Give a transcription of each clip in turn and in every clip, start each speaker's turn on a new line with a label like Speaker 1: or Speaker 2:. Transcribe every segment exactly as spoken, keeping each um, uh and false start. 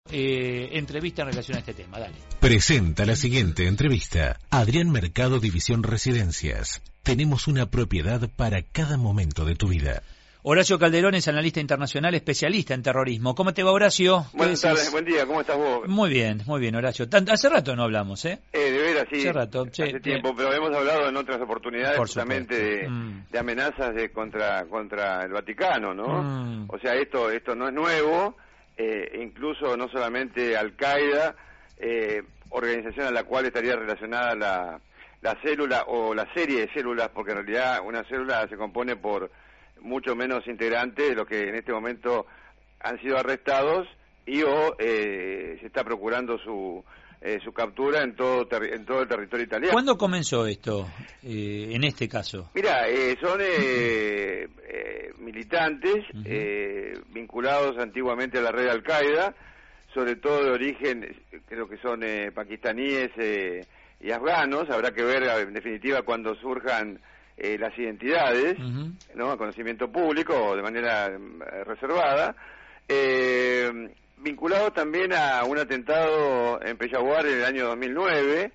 Speaker 1: eh, entrevista en relación a este tema. Dale.
Speaker 2: Presenta la siguiente entrevista. Adrián Mercado, División Residencias. Tenemos una propiedad para cada momento de tu vida.
Speaker 1: Horacio Calderón es analista internacional, especialista en terrorismo. ¿Cómo te va, Horacio?
Speaker 3: Buenas tardes, buen día, ¿cómo estás vos?
Speaker 1: Muy bien, muy bien, Horacio. Tanto, hace rato no hablamos, ¿eh?
Speaker 3: Eh, de veras, sí.
Speaker 1: Hace rato, sí.
Speaker 3: Hace tiempo, pero hemos hablado en otras oportunidades
Speaker 1: Por
Speaker 3: justamente de,
Speaker 1: mm.
Speaker 3: de amenazas de contra contra el Vaticano, ¿no?
Speaker 1: Mm.
Speaker 3: O sea, esto esto no es nuevo, eh, incluso no solamente Al-Qaeda, eh, organización a la cual estaría relacionada la, la célula o la serie de células, porque en realidad una célula se compone por mucho menos integrantes de los que en este momento han sido arrestados y o eh, se está procurando su eh, su captura en todo ter en todo el territorio italiano.
Speaker 1: ¿Cuándo comenzó esto, eh, en este caso?
Speaker 3: Mira, eh, son eh, eh, militantes uh-huh. eh, vinculados antiguamente a la red de Al-Qaeda, sobre todo de origen, creo que son eh, pakistaníes eh, y afganos. Habrá que ver en definitiva cuando surjan Eh, las identidades, uh-huh. ¿no? A conocimiento público o de manera eh, reservada, eh, vinculado también a un atentado en Peshawar en el año dos mil nueve,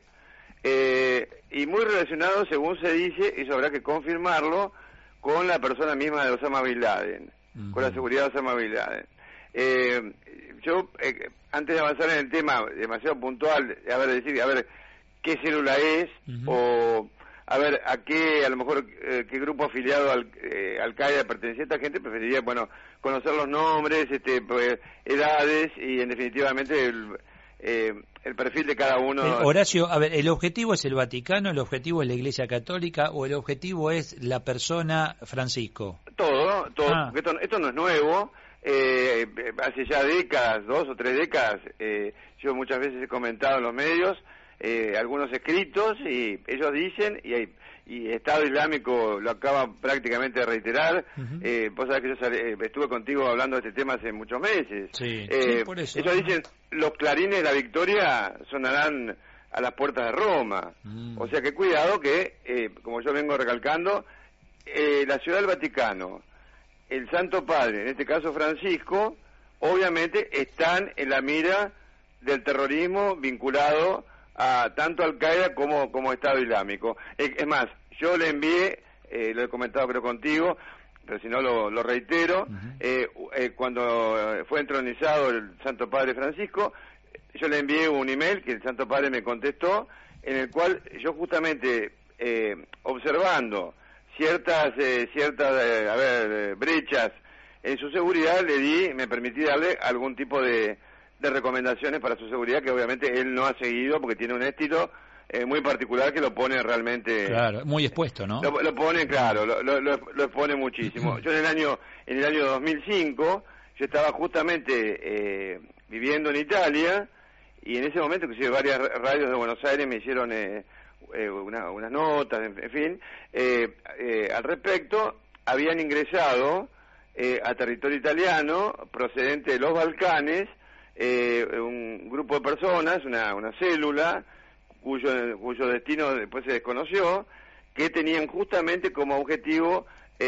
Speaker 3: eh, y muy relacionado, según se dice, y eso habrá que confirmarlo, con la persona misma de Osama Bin Laden, uh-huh. con la seguridad de Osama Bin Laden. Eh, yo, eh, antes de avanzar en el tema demasiado puntual, a ver, decir, a ver, qué célula es, uh-huh. o a ver, a qué, a lo mejor, eh, qué grupo afiliado al eh, Al-Qaeda pertenecía a esta gente, preferiría, bueno, conocer los nombres, este, pues, edades y, en definitivamente, el, eh, el perfil de cada uno.
Speaker 1: Eh, Horacio, a ver, ¿el objetivo es el Vaticano, el objetivo es la Iglesia Católica o el objetivo es la persona Francisco?
Speaker 3: Todo, todo,
Speaker 1: ah.
Speaker 3: porque esto, esto no es nuevo. Eh, hace ya décadas, dos o tres décadas, eh, yo muchas veces he comentado en los medios, Eh, algunos escritos, y ellos dicen, y, hay, y Estado Islámico lo acaba prácticamente de reiterar. Uh-huh. eh, vos sabés que yo salí, eh, estuve contigo hablando de este tema hace muchos meses.
Speaker 1: Sí,
Speaker 3: eh,
Speaker 1: sí, por eso.
Speaker 3: Ellos dicen, los clarines de la victoria sonarán a las puertas de Roma. Mm. O sea que cuidado que, eh, como yo vengo recalcando, eh, la Ciudad del Vaticano, el Santo Padre, en este caso Francisco, obviamente están en la mira del terrorismo vinculado a tanto Al-Qaeda como, como Estado Islámico. Es, es más, yo le envié, eh, lo he comentado creo contigo, pero si no lo, lo reitero, uh-huh. eh, eh, cuando fue entronizado el Santo Padre Francisco, yo le envié un email que el Santo Padre me contestó, en el cual yo justamente, eh, observando ciertas, eh, ciertas eh, a ver, eh, brechas en su seguridad, le di, me permití darle algún tipo de de recomendaciones para su seguridad, que obviamente él no ha seguido porque tiene un estilo eh, muy particular que lo pone realmente...
Speaker 1: Claro, muy expuesto, ¿no?
Speaker 3: Lo, lo pone, claro, lo, lo, lo expone muchísimo. Yo en el año en el año dos mil cinco, yo estaba justamente eh, viviendo en Italia, y en ese momento, inclusive varias radios de Buenos Aires me hicieron eh, eh, una, unas notas, en, en fin, eh, eh, al respecto. Habían ingresado eh, a territorio italiano, procedente de los Balcanes, Eh, un grupo de personas, una, una célula, cuyo, cuyo destino después se desconoció, que tenían justamente como objetivo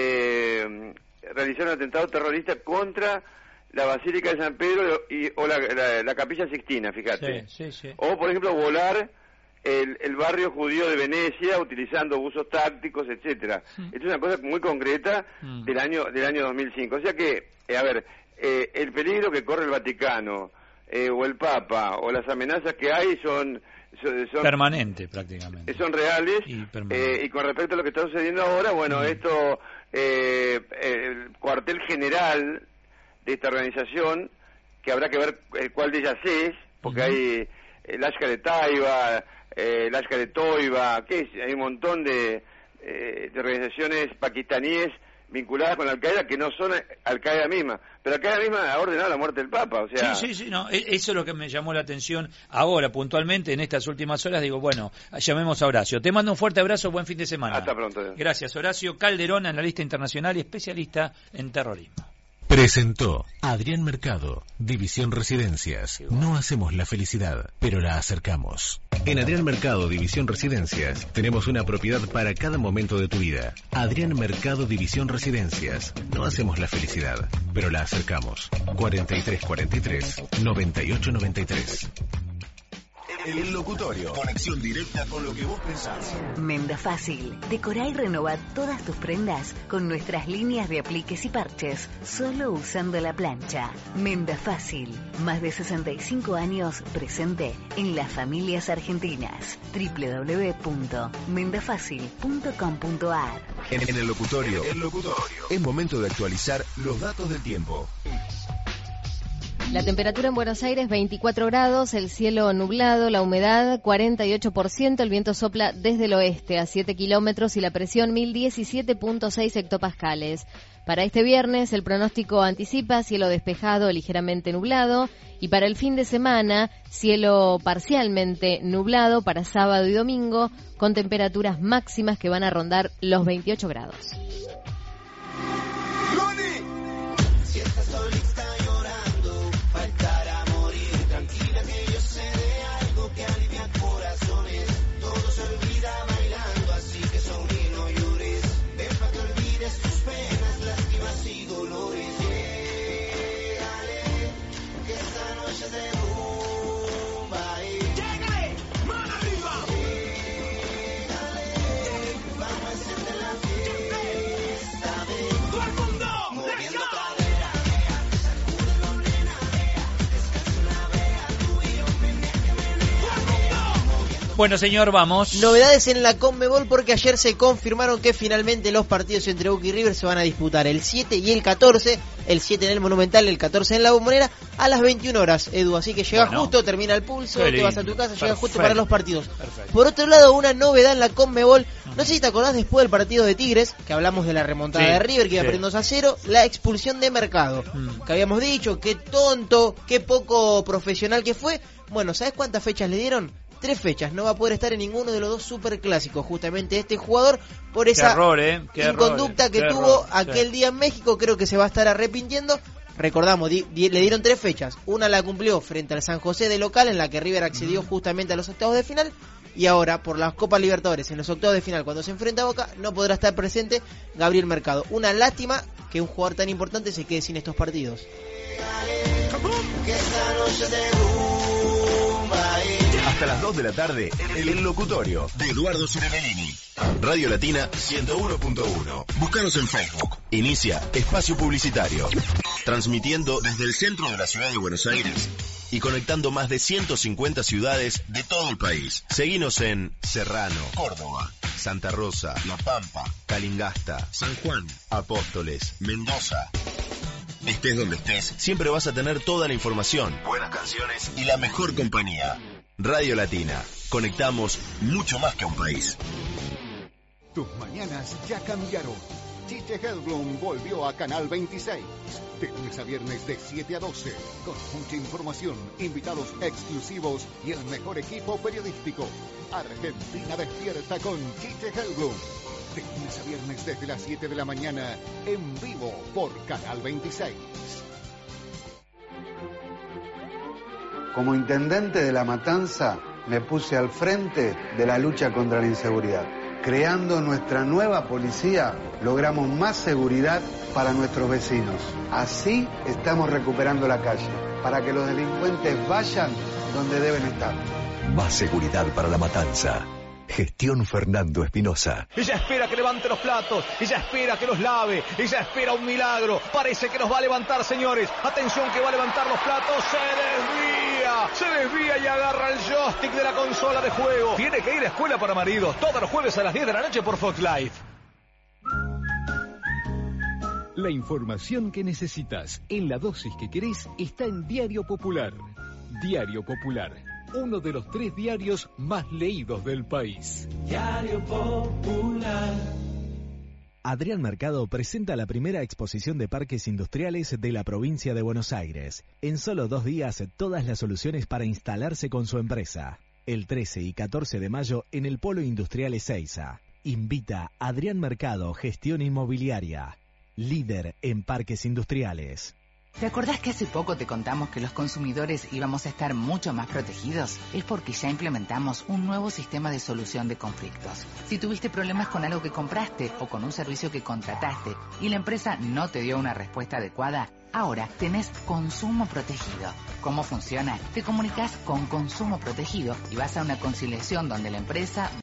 Speaker 3: eh, realizar un atentado terrorista contra la Basílica de San Pedro y, o la, la, la Capilla Sixtina, fíjate.
Speaker 1: Sí, sí, sí.
Speaker 3: O, por ejemplo, volar el, el barrio judío de Venecia utilizando buzos tácticos, etcétera. Mm. Esto es una cosa muy concreta mm. del año del año dos mil cinco. O sea que, eh, a ver, eh, el peligro que corre el Vaticano eh, o el Papa o las amenazas que hay son son, son
Speaker 1: permanentes prácticamente.
Speaker 3: Son reales
Speaker 1: y,
Speaker 3: eh, y con respecto a lo que está sucediendo ahora, bueno, mm. esto eh, el cuartel general de esta organización, que habrá que ver eh, cuál de ellas es, porque mm. hay el Lashkar de Taiba, eh, el Lashkar de Toiba, que es, hay un montón de, eh, de organizaciones pakistaníes vinculadas con Al-Qaeda que no son Al-Qaeda misma, pero Al-Qaeda misma ha ordenado la muerte del Papa, o sea...
Speaker 1: Sí, sí, sí, no, eso es lo que me llamó la atención ahora, puntualmente, en estas últimas horas, digo, bueno, llamemos a Horacio. Te mando un fuerte abrazo, buen fin de semana.
Speaker 3: Hasta pronto.
Speaker 1: Gracias, Horacio Calderón, analista internacional y especialista en terrorismo.
Speaker 2: Presentó Adrián Mercado, División Residencias. No hacemos la felicidad, pero la acercamos. En Adrián Mercado, División Residencias, tenemos una propiedad para cada momento de tu vida. Adrián Mercado, División Residencias. No hacemos la felicidad, pero la acercamos. cuarenta y tres cuarenta y tres, noventa y ocho noventa y tres.
Speaker 4: El Locutorio. Conexión directa con lo que vos pensás.
Speaker 5: Menda Fácil. Decorá y renová todas tus prendas con nuestras líneas de apliques y parches, solo usando la plancha. Menda Fácil. Más de sesenta y cinco años presente en las familias argentinas. doble u doble u doble u punto menda fácil punto com punto a r.
Speaker 4: En, en el Locutorio. El Locutorio. Es momento de actualizar los datos del tiempo.
Speaker 6: La temperatura en Buenos Aires veinticuatro grados, el cielo nublado, la humedad cuarenta y ocho por ciento, el viento sopla desde el oeste a siete kilómetros y la presión mil diecisiete punto seis hectopascales. Para este viernes el pronóstico anticipa cielo despejado, ligeramente nublado, y para el fin de semana cielo parcialmente nublado para sábado y domingo con temperaturas máximas que van a rondar los veintiocho grados.
Speaker 1: Bueno, señor, vamos.
Speaker 7: Novedades en la Conmebol porque ayer se confirmaron que finalmente los partidos entre Boca y River se van a disputar el siete y el catorce. El siete en el Monumental, el catorce en la Bombonera a las veintiuna horas, Edu. Así que llega bueno, justo, termina el pulso, te vas a tu casa, Perfecto. llega justo para los partidos. Perfecto. Por otro lado, una novedad en la Conmebol. No sé si te acordás después del partido de Tigres, que hablamos de la remontada sí, de River, que iba sí. perdiendo dos a cero, la expulsión de Mercado. Mm. Que habíamos dicho, qué tonto, qué poco profesional que fue. Bueno, ¿sabes cuántas fechas le dieron? Tres fechas, no va a poder estar en ninguno de los dos superclásicos, justamente este jugador, por esa
Speaker 1: error, eh.
Speaker 7: inconducta error, que tuvo error, aquel sí. día en México. Creo que se va a estar arrepintiendo. Recordamos, di, di, le dieron tres fechas. Una la cumplió frente al San José de local, en la que River accedió mm. justamente a los octavos de final. Y ahora, por las Copas Libertadores, en los octavos de final, cuando se enfrenta a Boca, no podrá estar presente Gabriel Mercado. Una lástima que un jugador tan importante se quede sin estos partidos.
Speaker 4: Hasta las dos de la tarde, El Locutorio, de Eduardo Cirebellini. Radio Latina ciento uno punto uno. Búscanos en Facebook. Inicia Espacio Publicitario. Transmitiendo desde el centro de la ciudad de Buenos Aires y conectando más de ciento cincuenta ciudades de todo el país. Seguinos en Serrano, Córdoba, Santa Rosa, La Pampa, Calingasta, San Juan, Apóstoles, Mendoza. Estés donde estés, siempre vas a tener toda la información, buenas canciones y la mejor compañía. Radio Latina. Conectamos mucho más que un país.
Speaker 8: Tus mañanas ya cambiaron. Chiche Hellblum volvió a Canal veintiséis. De lunes a viernes de siete a doce. Con mucha información, invitados exclusivos y el mejor equipo periodístico. Argentina despierta con Chiche Hellblum. De lunes a viernes desde las siete de la mañana. En vivo por Canal veintiséis.
Speaker 9: Como intendente de La Matanza, me puse al frente de la lucha contra la inseguridad. Creando nuestra nueva policía, logramos más seguridad para nuestros vecinos. Así estamos recuperando la calle, para que los delincuentes vayan donde deben estar.
Speaker 10: Más seguridad para La Matanza. Gestión Fernando Espinosa.
Speaker 11: Ella espera que levante los platos, ella espera que los lave, ella espera un milagro. Parece que nos va a levantar, señores. Atención que va a levantar los platos. Se desvía, se desvía y agarra el joystick de la consola de juego. Tiene que ir a Escuela para Maridos todos los jueves a las diez de la noche por Fox Life.
Speaker 12: La información que necesitas en la dosis que querés está en Diario Popular. Diario Popular. Uno de los tres diarios más leídos del país.
Speaker 13: Diario Popular.
Speaker 2: Adrián Mercado presenta la primera exposición de parques industriales de la provincia de Buenos Aires. En solo dos días, todas las soluciones para instalarse con su empresa. El trece y catorce de mayo en el Polo Industrial Ezeiza. Invita Adrián Mercado, Gestión Inmobiliaria.
Speaker 14: líder en parques industriales.
Speaker 15: ¿Te acordás que hace poco te contamos que los consumidores íbamos a estar mucho más protegidos? Es porque ya implementamos un nuevo sistema de solución de conflictos. Si tuviste problemas con algo que compraste o con un servicio que contrataste y la empresa no te dio una respuesta adecuada, ahora tenés Consumo Protegido. ¿Cómo funciona? Te comunicas con Consumo Protegido y vas a una conciliación donde la empresa